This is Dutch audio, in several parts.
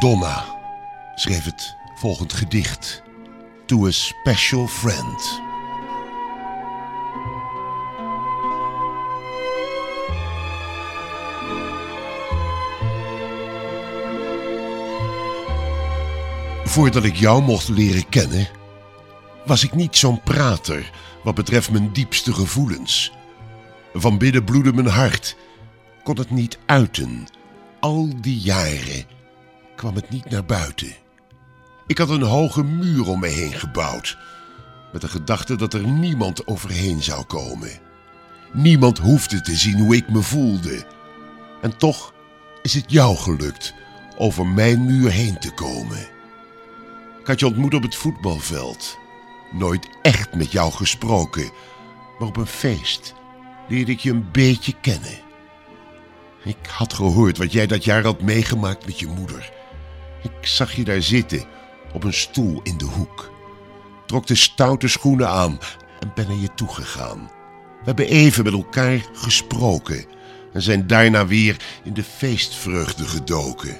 Madonna schreef het volgend gedicht: To a Special Friend. Voordat ik jou mocht leren kennen, was ik niet zo'n prater wat betreft mijn diepste gevoelens. Van binnen bloedde mijn hart, kon het niet uiten. Al die jaren kwam het niet naar buiten. Ik had een hoge muur om me heen gebouwd, met de gedachte dat er niemand overheen zou komen. Niemand hoefde te zien hoe ik me voelde. En toch is het jou gelukt over mijn muur heen te komen. Ik had je ontmoet op het voetbalveld. Nooit echt met jou gesproken, maar op een feest leerde ik je een beetje kennen. Ik had gehoord wat jij dat jaar had meegemaakt met je moeder. Ik zag je daar zitten, op een stoel in de hoek. Trok de stoute schoenen aan en ben naar je toegegaan. We hebben even met elkaar gesproken en zijn daarna weer in de feestvreugde gedoken.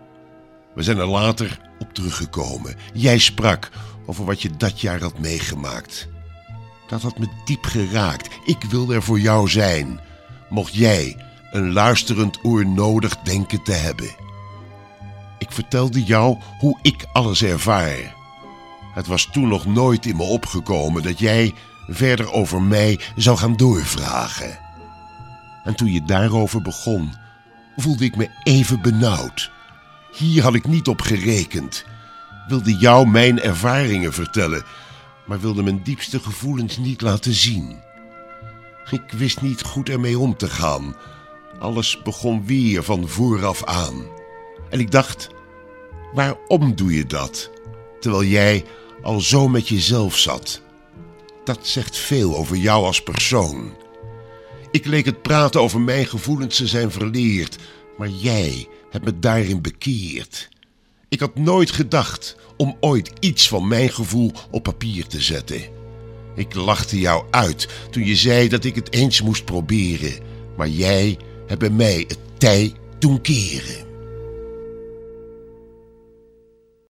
We zijn er later op teruggekomen. Jij sprak over wat je dat jaar had meegemaakt. Dat had me diep geraakt. Ik wilde er voor jou zijn. Mocht jij een luisterend oor nodig denken te hebben. Ik vertelde jou hoe ik alles ervaar. Het was toen nog nooit in me opgekomen dat jij verder over mij zou gaan doorvragen. En toen je daarover begon, voelde ik me even benauwd. Hier had ik niet op gerekend. Wilde jou mijn ervaringen vertellen, maar wilde mijn diepste gevoelens niet laten zien. Ik wist niet goed ermee om te gaan. Alles begon weer van vooraf aan. En ik dacht, waarom doe je dat, terwijl jij al zo met jezelf zat? Dat zegt veel over jou als persoon. Ik leek het praten over mijn gevoelens te zijn verleerd, maar jij hebt me daarin bekeerd. Ik had nooit gedacht om ooit iets van mijn gevoel op papier te zetten. Ik lachte jou uit toen je zei dat ik het eens moest proberen, maar jij hebt bij mij het tij doen keren.